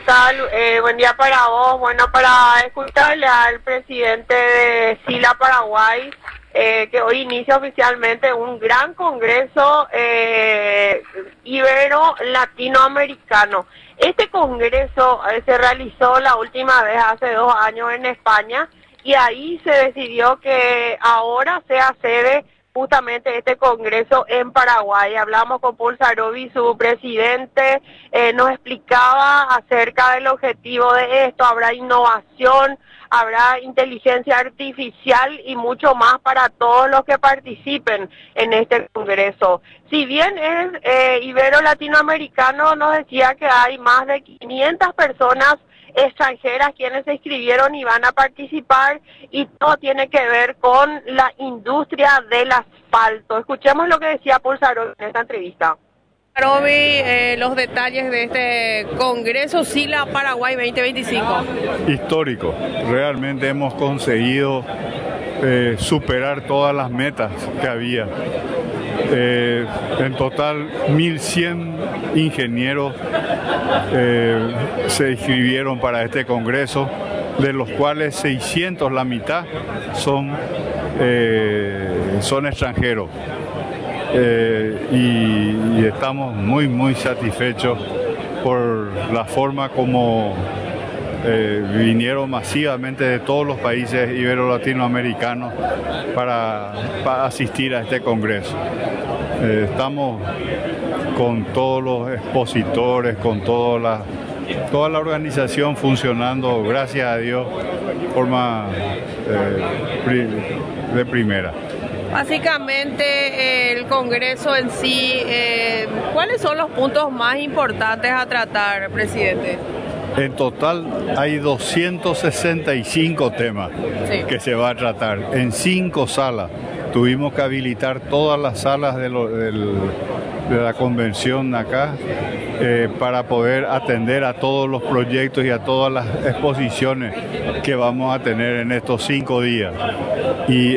tal? Buen día para vos. Bueno, para escucharle al presidente de SILA Paraguay, que hoy inicia oficialmente un gran congreso ibero-latinoamericano. Este congreso se realizó la última vez hace 2 años en España y ahí se decidió que ahora sea sede justamente este congreso en Paraguay. Hablamos con Paul Sarovi, su presidente, nos explicaba acerca del objetivo de esto. Habrá innovación, habrá inteligencia artificial y mucho más para todos los que participen en este congreso. Si bien es ibero-latinoamericano, nos decía que hay más de 500 personas extranjeras quienes se inscribieron y van a participar, y todo tiene que ver con la industria del asfalto. Escuchemos lo que decía Paul Sarovi en esta entrevista. Sarovi, los detalles de este Congreso SILA Paraguay 2025. Histórico, realmente hemos conseguido superar todas las metas que había. En total 1.100 ingenieros se inscribieron para este congreso, de los cuales 600, la mitad, son extranjeros. Y estamos muy satisfechos por la forma como vinieron masivamente de todos los países ibero-latinoamericanos para asistir a este congreso. Estamos con todos los expositores, con toda la organización funcionando, gracias a Dios, de forma de primera. Básicamente el Congreso en sí, ¿cuáles son los puntos más importantes a tratar, presidente? En total hay 265 temas que se va a tratar en 5 salas. Tuvimos que habilitar todas las salas de la convención acá para poder atender a todos los proyectos y a todas las exposiciones que vamos a tener en estos 5 días. Y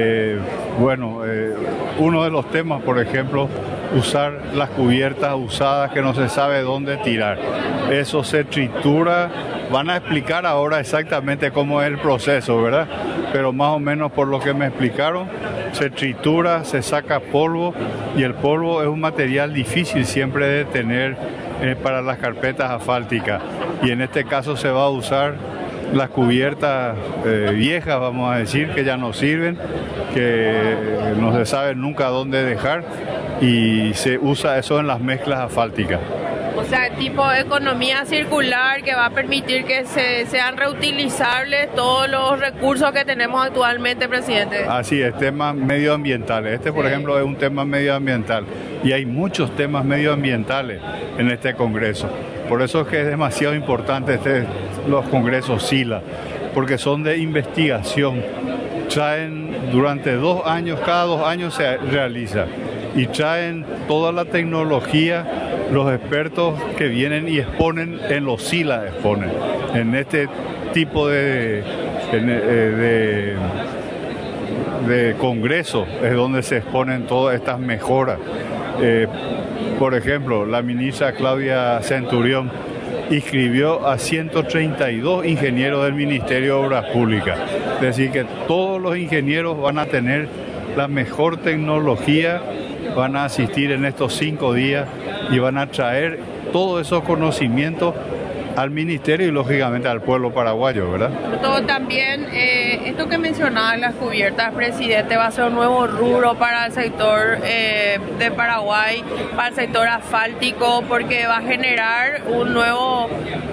uno de los temas, por ejemplo, usar las cubiertas usadas que no se sabe dónde tirar. Eso se tritura. Van a explicar ahora exactamente cómo es el proceso, ¿verdad? Pero más o menos por lo que me explicaron, se tritura, se saca polvo, y el polvo es un material difícil siempre de tener para las carpetas asfálticas. Y en este caso se va a usar las cubiertas viejas, vamos a decir, que ya no sirven, que no se sabe nunca dónde dejar, y se usa eso en las mezclas asfálticas. O sea, tipo de economía circular que va a permitir que sean reutilizables todos los recursos que tenemos actualmente, presidente. Así es, temas medioambientales. Por ejemplo, es un tema medioambiental, y hay muchos temas medioambientales en este congreso. Por eso es que es demasiado importante los congresos SILA, porque son de investigación. Traen durante 2 años, cada 2 años se realiza, y traen toda la tecnología. Los expertos que vienen y exponen en los SILA, exponen en este tipo de congresos, es donde se exponen todas estas mejoras. Por ejemplo, la ministra Claudia Centurión inscribió a 132 ingenieros del Ministerio de Obras Públicas. Es decir, que todos los ingenieros van a tener la mejor tecnología, van a asistir en estos 5 días y van a traer todos esos conocimientos al ministerio y lógicamente al pueblo paraguayo, ¿verdad? Todo también, esto que mencionaba, las cubiertas, presidente, va a ser un nuevo rubro para el sector de Paraguay, para el sector asfáltico, porque va a generar un nuevo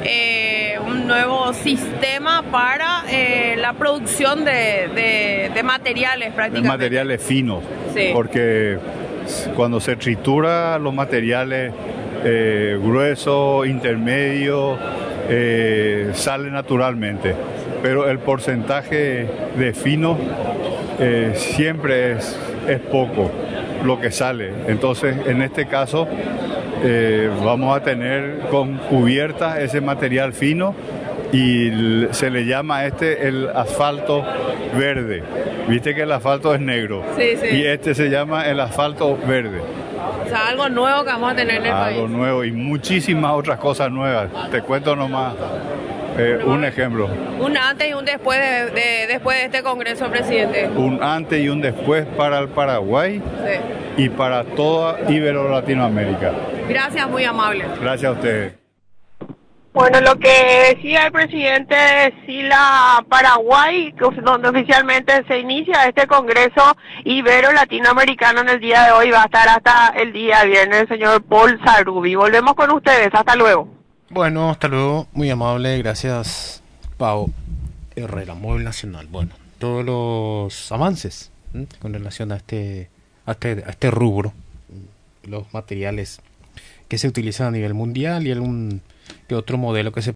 sistema para la producción de materiales prácticamente. De materiales finos, sí. Porque cuando se tritura los materiales gruesos, intermedios, sale naturalmente, pero el porcentaje de fino siempre es poco lo que sale. Entonces, en este caso, vamos a tener con cubiertas ese material fino, y se le llama el asfalto verde. Viste que el asfalto es negro, sí. Y se llama el asfalto verde. sea, algo nuevo que vamos a tener en el país. Algo nuevo y muchísimas otras cosas nuevas. Te cuento nomás un ejemplo. Un antes y un después después de este Congreso, presidente. Un antes y un después para el Paraguay y para toda Ibero-Latinoamérica. Gracias, muy amable. Gracias a ustedes. Bueno, lo que decía el presidente de SILA Paraguay, donde oficialmente se inicia este Congreso Ibero-Latinoamericano en el día de hoy, va a estar hasta el día viernes, el señor Paul Sarubi. Volvemos con ustedes, hasta luego. Bueno, hasta luego, muy amable, gracias, Pau Herrera, Móvil Nacional. Bueno, todos los avances con relación a este rubro, los materiales que se utilizan a nivel mundial y algún que otro modelo que se